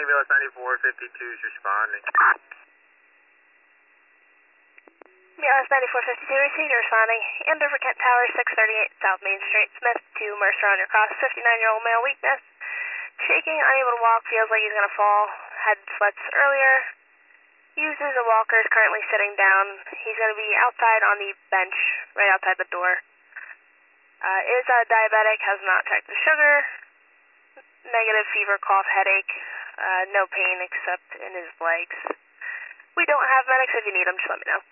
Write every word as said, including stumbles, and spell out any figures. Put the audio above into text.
ambulance ninety-four fifty-two is responding. Ambulance ninety-four fifty-two received, responding. Andover Kent Tower, six thirty-eight South Main Street, Smith to Mercer on your cross, fifty-nine-year-old male, weakness. Shaking, unable to walk, feels like he's going to fall. Had sweats earlier. Uses a walker, is currently sitting down. He's going to be outside on the bench, right outside the door. Uh, is uh, diabetic, has not checked the sugar. Negative fever, cough, headache. Uh, no pain except in his legs. We don't have medics. If you need them, just let me know.